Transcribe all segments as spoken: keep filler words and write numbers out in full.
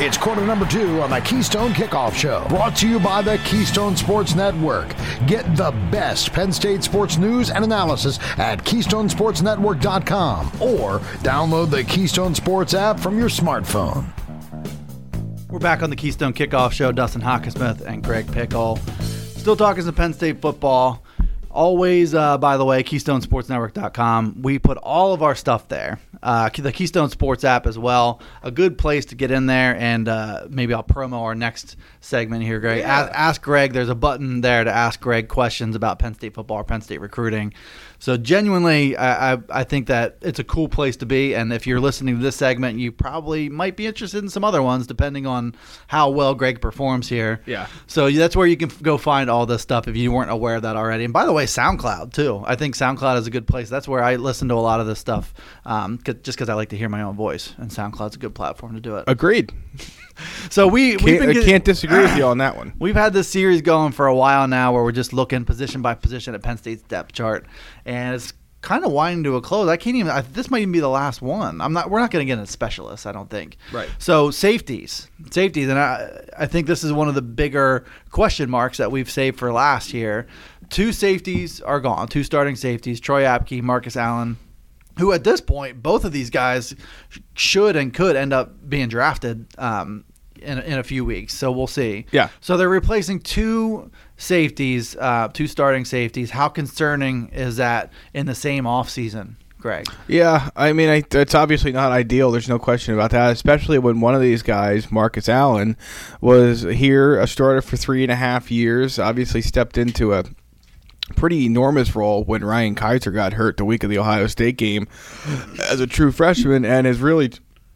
It's quarter number two on the Keystone Kickoff Show, brought to you by the Keystone Sports Network. Get the best Penn State sports news and analysis at keystone sports network dot com or download the Keystone Sports app from your smartphone. We're back on the Keystone Kickoff Show. Dustin Hockersmith and Greg Pickle. Still talking some Penn State football. Always, uh, by the way, keystone sports network dot com. We put all of our stuff there. Uh, the Keystone Sports app as well. A good place to get in there, and uh, maybe I'll promo our next segment here, Greg. Yeah. Ask, ask Greg. There's a button there to ask Greg questions about Penn State football or Penn State recruiting. So genuinely, I, I, I think that it's a cool place to be, and if you're listening to this segment, you probably might be interested in some other ones, depending on how well Greg performs here. Yeah. So that's where you can f- go find all this stuff if you weren't aware of that already. And by the way, SoundCloud, too. I think SoundCloud is a good place. That's where I listen to a lot of this stuff, um, c- just because I like to hear my own voice, and SoundCloud's a good platform to do it. Agreed. So we Can't, we've been I getting, can't disagree with you on that one. We've had this series going for a while now where we're just looking position by position at Penn State's depth chart, and it's kind of winding to a close. I can't even. I, this might even be the last one. I'm not. We're not going to get into specialists, I don't think. Right. So safeties, safeties, and I, I think this is one of the bigger question marks that we've saved for last year. Two safeties are gone. Two starting safeties: Troy Apke, Marcus Allen, who at this point, both of these guys should and could end up being drafted um, in, in a few weeks. So we'll see. Yeah. So they're replacing two safeties, uh, two starting safeties. How concerning is that in the same offseason, Greg? Yeah, I mean, I, it's obviously not ideal. There's no question about that, especially when one of these guys, Marcus Allen, was here, a starter for three and a half years, obviously stepped into a pretty enormous role when Ryan Kaiser got hurt the week of the Ohio State game as a true freshman, and has really,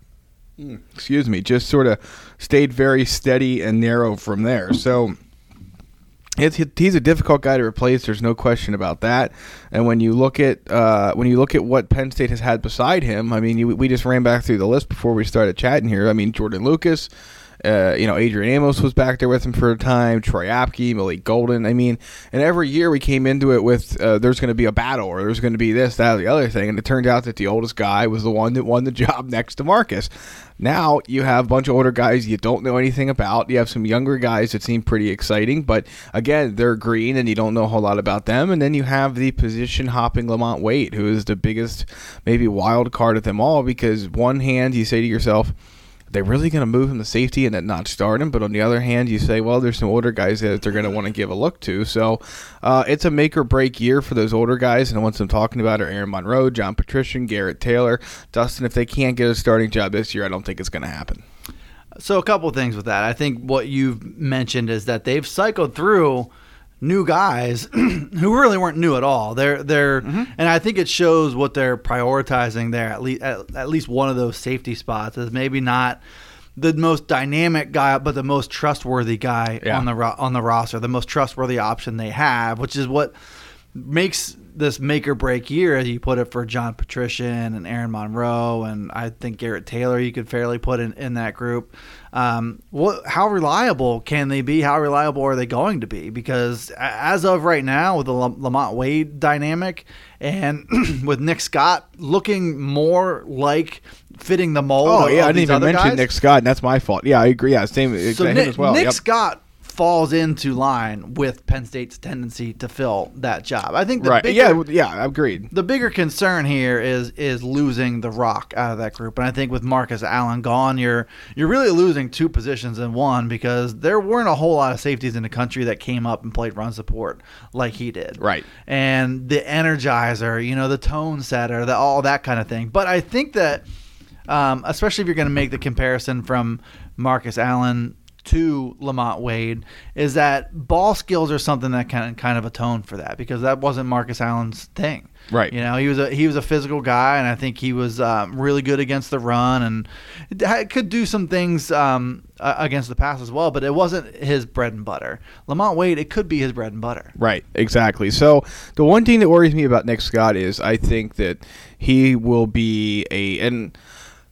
excuse me, just sort of stayed very steady and narrow from there. So it's, he's a difficult guy to replace. There's no question about that. And when you look at uh, when you look at what Penn State has had beside him, I mean, you, we just ran back through the list before we started chatting here. I mean, Jordan Lucas. Uh, you know, Adrian Amos was back there with him for a time, Troy Apke, Malik Golden. I mean, and every year we came into it with uh, there's going to be a battle or there's going to be this, that, or the other thing. And it turned out that the oldest guy was the one that won the job next to Marcus. Now you have a bunch of older guys you don't know anything about. You have some younger guys that seem pretty exciting, but again, they're green and you don't know a whole lot about them. And then you have the position-hopping Lamont Wade, who is the biggest maybe wild card of them all, because one hand you say to yourself, they're really going to move him to safety and then not start him. But on the other hand, you say, well, there's some older guys that they're going to want to give a look to. So uh, it's a make-or-break year for those older guys. And the ones I'm talking about are Aaron Monroe, John Patrician, Garrett Taylor. Dustin, if they can't get a starting job this year, I don't think it's going to happen. So a couple of things with that. I think what you've mentioned is that they've cycled through new guys who really weren't new at all. They're they're mm-hmm. and I think it shows what they're prioritizing there. At least at, at least one of those safety spots is maybe not the most dynamic guy, but the most trustworthy guy yeah. on the ro- on the roster, the most trustworthy option they have, which is what makes this make or break year, as you put it, for John Patrician and Aaron Monroe, and I think Garrett Taylor you could fairly put in, in that group. Um, what, how reliable can they be? How reliable are they going to be? Because as of right now, with the Lamont Wade dynamic and with Nick Scott looking more like fitting the mold. Oh of, yeah, of I didn't even mention guys. Nick Scott, and that's my fault. Yeah, I agree. Yeah, same. So him Nick, as well. Nick Yep. Scott falls into line with Penn State's tendency to fill that job. I think the right. bigger, yeah, yeah, agreed. The bigger concern here is is losing the rock out of that group, and I think with Marcus Allen gone, you're you're really losing two positions in one, because there weren't a whole lot of safeties in the country that came up and played run support like he did. Right. And the energizer, you know, the tone setter, the, all that kind of thing. But I think that, um, especially if you're going to make the comparison from Marcus Allen to Lamont Wade, is that ball skills are something that can kind of atone for that, because that wasn't Marcus Allen's thing. Right. You know, he was a he was a physical guy, and I think he was um, really good against the run, and could do some things um, against the pass as well. But it wasn't his bread and butter. Lamont Wade, it could be his bread and butter. Right. Exactly. So the one thing that worries me about Nick Scott is I think that he will be a and.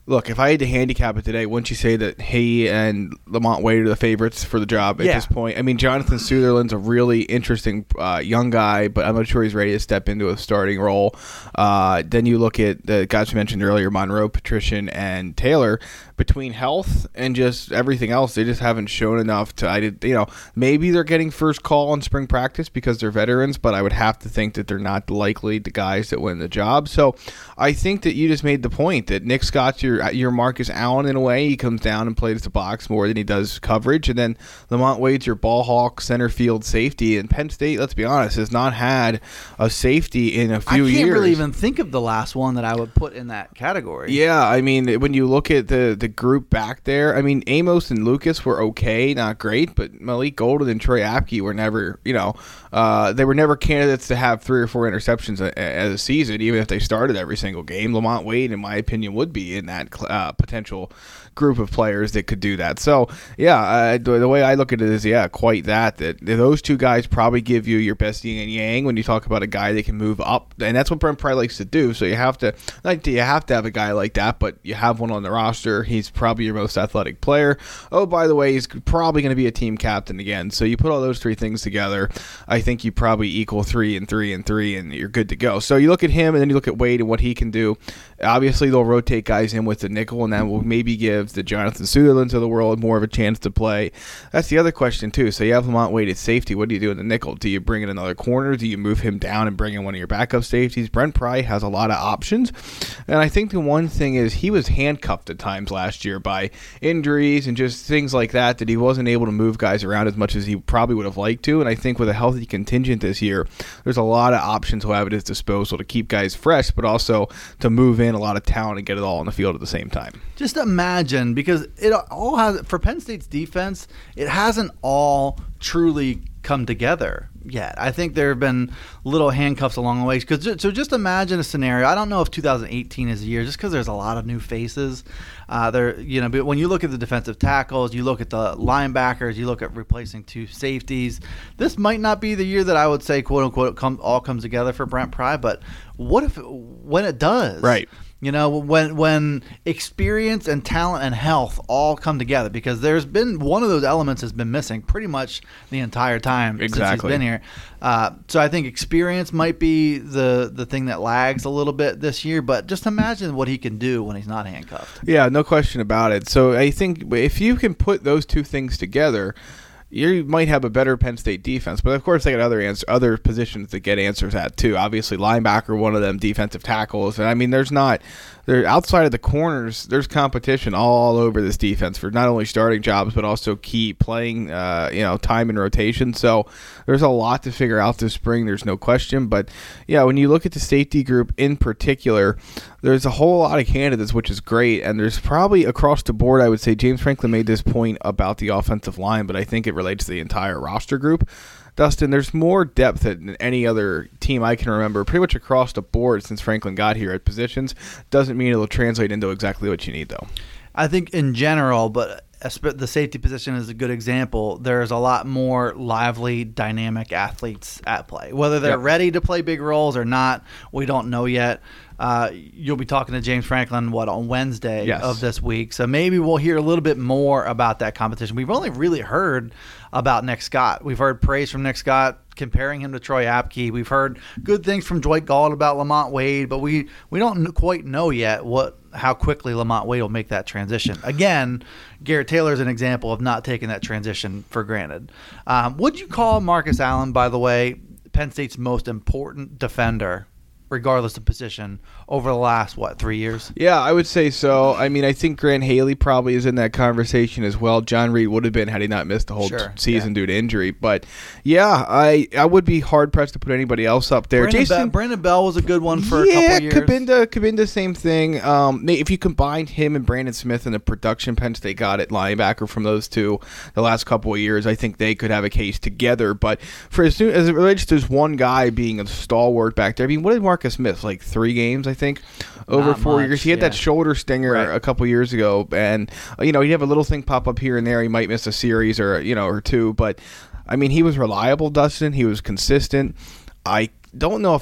Look, if I had to handicap it today, wouldn't you say that he and Lamont Wade are the favorites for the job at Yeah. this point? I mean, Jonathan Sutherland's a really interesting uh, young guy, but I'm not sure he's ready to step into a starting role. Uh, then you look at the guys we mentioned earlier, Monroe, Patrician, and Taylor. Between health and just everything else, they just haven't shown enough to, I did, you know, maybe they're getting first call on spring practice because they're veterans, but I would have to think that they're not likely the guys that win the job. So I think that you just made the point that Nick Scott's your, your Marcus Allen in a way. He comes down and plays the box more than he does coverage. And then Lamont Wade's your ball hawk center field safety. And Penn State, let's be honest, has not had a safety in a few years. I can't years. really even think of the last one that I would put in that category. Yeah, I mean, when you look at the, the group back there, I mean, Amos and Lucas were okay, not great, but Malik Golden and Troy Apke were never, you know, uh, they were never candidates to have three or four interceptions a, a, a season, even if they started every single game. Lamont Wade, in my opinion, would be in that uh, potential group of players that could do that. So, yeah, uh, the, the way I look at it is, yeah, quite that, that those two guys probably give you your best yin and yang when you talk about a guy that can move up, and that's what Brent Pry likes to do. So you have to, like, you have to have a guy like that, but you have one on the roster. He's probably your most athletic player. Oh, by the way, he's probably going to be a team captain again. So you put all those three things together, I think you probably equal three and three and three, and you're good to go. So you look at him, and then you look at Wade and what he can do. Obviously, they'll rotate guys in with the nickel, and that will maybe give the Jonathan Sutherlands of the world more of a chance to play. That's the other question, too. So you have Lamont Wade at safety. What do you do in the nickel? Do you bring in another corner? Do you move him down and bring in one of your backup safeties? Brent Pry has a lot of options, and I think the one thing is he was handcuffed at times last year by injuries and just things like that, that he wasn't able to move guys around as much as he probably would have liked to, and I think with a healthy contingent this year, there's a lot of options he'll have at his disposal to keep guys fresh, but also to move in a lot of talent and get it all on the field at the same time. Just imagine, because it all has, for Penn State's defense, it hasn't all truly come together yet. I think there have been little handcuffs along the way. Cause, so just imagine a scenario. I don't know if two thousand eighteen is the year, just because there's a lot of new faces. Uh, there, you know, but when you look at the defensive tackles, you look at the linebackers, you look at replacing two safeties. This might not be the year that I would say, quote unquote, come, all comes together for Brent Pry. But what if when it does? Right. You know, when when experience and talent and health all come together, because there's been one of those elements has been missing pretty much the entire time exactly. since he's been here. Uh, so I think experience might be the the thing that lags a little bit this year, but just imagine what he can do when he's not handcuffed. Yeah, no question about it. So I think if you can put those two things together, you might have a better Penn State defense, but of course they got other answer, other positions to get answers at too. Obviously, linebacker, one of them, defensive tackles, and I mean, there's not there outside of the corners. There's competition all over this defense for not only starting jobs but also key playing, uh, you know, time and rotation. So there's a lot to figure out this spring. There's no question, but yeah, when you look at the safety group in particular, there's a whole lot of candidates, which is great, and there's probably across the board. I would say James Franklin made this point about the offensive line, but I think it relates to the entire roster group. Dustin, there's more depth than any other team I can remember, pretty much across the board since Franklin got here at positions. Doesn't mean it'll translate into exactly what you need, though. I think in general, but the safety position is a good example. There's a lot more lively, dynamic athletes at play. Whether they're yep. ready to play big roles or not, we don't know yet. Uh, you'll be talking to James Franklin, what, on Wednesday yes. of this week. So maybe we'll hear a little bit more about that competition. We've only really heard about Nick Scott. We've heard praise from Nick Scott, comparing him to Troy Apke. We've heard good things from Dwight Galt about Lamont Wade, but we, we don't quite know yet what how quickly Lamont Wade will make that transition. Again, Garrett Taylor is an example of not taking that transition for granted. Um, would you call Marcus Allen, by the way, Penn State's most important defender, regardless of position, over the last, what, three years? Yeah, I would say so. I mean, I think Grant Haley probably is in that conversation as well. John Reed would have been had he not missed the whole sure, t- season yeah. due to injury. But, yeah, I I would be hard-pressed to put anybody else up there. Brandon, Jason, Be- Brandon Bell was a good one for yeah, a couple years. Kabinda, Kabinda, same thing. Um, if you combined him and Brandon Smith and the production Penn State got at linebacker from those two the last couple of years, I think they could have a case together. But for as, soon, as it relates to this one guy being a stalwart back there, I mean, what did Marcus miss? Like three games, I think, over Not four much, years. He had yeah. that shoulder stinger right. a couple years ago, and you know, he'd have a little thing pop up here and there. He might miss a series or you know or two, but I mean, he was reliable, Dustin. He was consistent. I don't know if I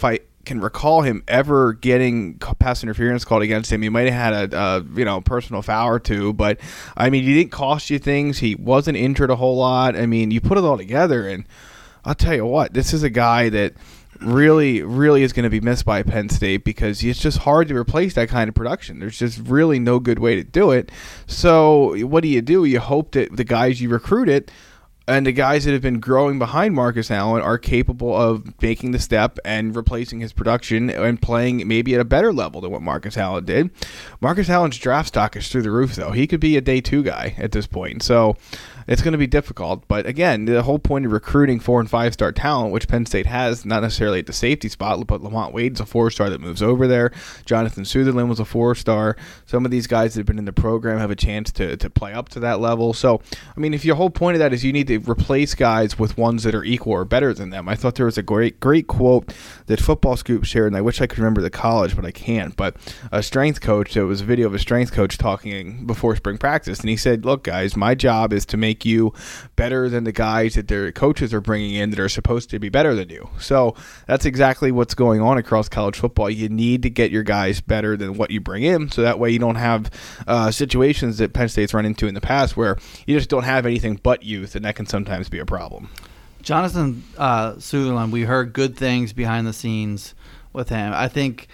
can recall him ever getting pass interference called against him. He might have had a, a you know personal foul or two, but I mean, he didn't cost you things. He wasn't injured a whole lot. I mean, you put it all together, and I'll tell you what, this is a guy that really, really is going to be missed by Penn State because it's just hard to replace that kind of production. There's just really no good way to do it. So what do you do? You hope that the guys you recruited and the guys that have been growing behind Marcus Allen are capable of making the step and replacing his production and playing maybe at a better level than what Marcus Allen did. Marcus Allen's draft stock is through the roof, though. He could be a day two guy at this point. So it's going to be difficult. But again, the whole point of recruiting four and five star talent, which Penn State has, not necessarily at the safety spot, but Lamont Wade's a four star that moves over there. Jonathan Sutherland was a four star. Some of these guys that have been in the program have a chance to, to play up to that level. So, I mean, if your whole point of that is you need to replace guys with ones that are equal or better than them. I thought there was a great, great quote that Football Scoop shared, and I wish I could remember the college, but I can't. But a strength coach, there was a video of a strength coach talking before spring practice, and he said, look, guys, my job is to make you better than the guys that their coaches are bringing in that are supposed to be better than you. So that's exactly what's going on across college football. You need to get your guys better than what you bring in, so that way you don't have uh, situations that Penn State's run into in the past where you just don't have anything but youth, and that can sometimes be a problem. Jonathan uh, Sutherland, we heard good things behind the scenes with him. I think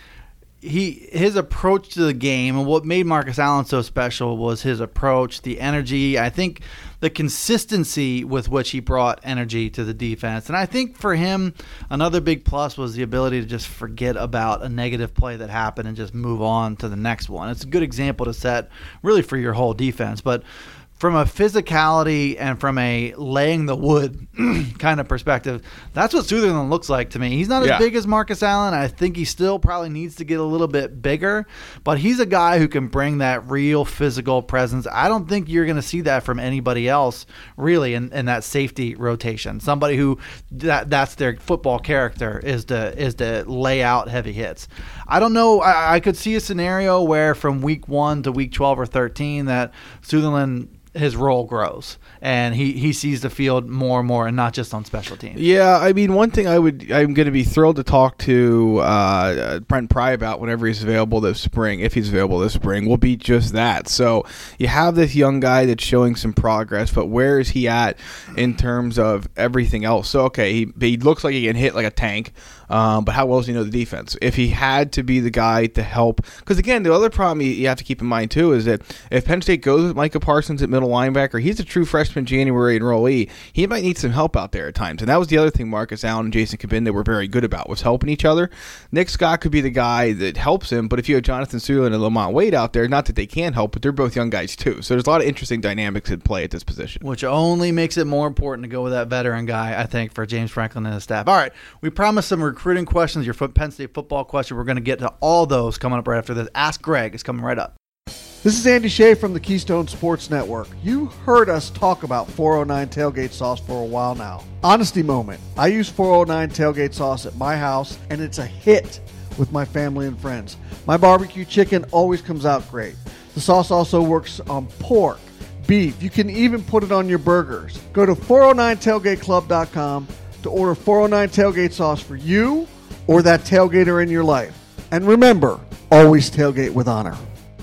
he his approach to the game, and what made Marcus Allen so special was his approach, the energy. I think the consistency with which he brought energy to the defense. And I think for him, another big plus was the ability to just forget about a negative play that happened and just move on to the next one. It's a good example to set really for your whole defense. But from a physicality and from a laying the wood kind of perspective, that's what Sutherland looks like to me. He's not as yeah. big as Marcus Allen. I think he still probably needs to get a little bit bigger, but he's a guy who can bring that real physical presence. I don't think you're going to see that from anybody else really in, in that safety rotation. Somebody who that that's their football character is to is to lay out heavy hits. I don't know. I, I could see a scenario where from week one to week twelve or thirteen that Sutherland, his role grows and he, he sees the field more and more, and not just on special teams. Yeah, I mean, one thing I would I'm going to be thrilled to talk to uh, Brent Pry about whenever he's available this spring, if he's available this spring, will be just that. So you have this young guy that's showing some progress, but where is he at in terms of everything else? So okay, he he looks like he can hit like a tank. Um, but how well does he know the defense? If he had to be the guy to help, because again, the other problem you, you have to keep in mind too is that if Penn State goes with Micah Parsons at middle linebacker, he's a true freshman January enrollee. He might need some help out there at times, and that was the other thing Marcus Allen and Jason Cabinda were very good about, was helping each other. Nick Scott could be the guy that helps him, but if you have Jonathan Sutherland and Lamont Wade out there, not that they can't help, but they're both young guys too. So there's a lot of interesting dynamics at play at this position, which only makes it more important to go with that veteran guy, I think, for James Franklin and his staff. All right, we promised some recruiting questions, your Penn State football question. We're going to get to all those coming up right after this. Ask Greg is coming right up. This is Andy Shea from the Keystone Sports Network. You heard us talk about four oh nine tailgate sauce for a while now. Honesty moment. I use four oh nine tailgate sauce at my house, and it's a hit with my family and friends. My barbecue chicken always comes out great. The sauce also works on pork, beef. You can even put it on your burgers. Go to four oh nine tailgate club dot com to order four oh nine tailgate sauce for you or that tailgater in your life. And remember, always tailgate with honor.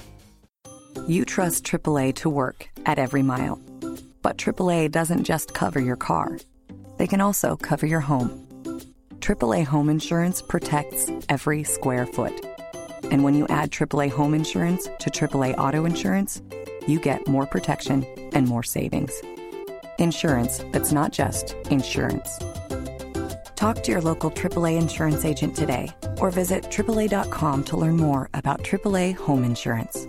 You trust triple A to work at every mile. But triple A doesn't just cover your car. They can also cover your home. triple A Home Insurance protects every square foot. And when you add triple A Home Insurance to triple A Auto Insurance, you get more protection and more savings. Insurance that's not just insurance. Talk to your local triple A insurance agent today or visit triple A dot com to learn more about triple A Home Insurance.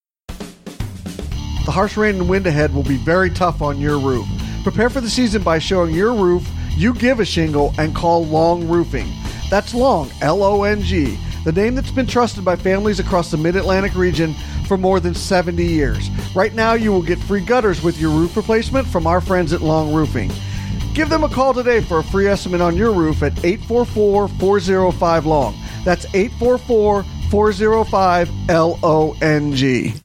The harsh rain and wind ahead will be very tough on your roof. Prepare for the season by showing your roof you give a shingle and call Long Roofing. That's Long, L O N G, the name that's been trusted by families across the Mid-Atlantic region for more than seventy years. Right now, you will get free gutters with your roof replacement from our friends at Long Roofing. Give them a call today for a free estimate on your roof at eight four four, four oh five, L O N G. That's eight four four, four oh five, L O N G.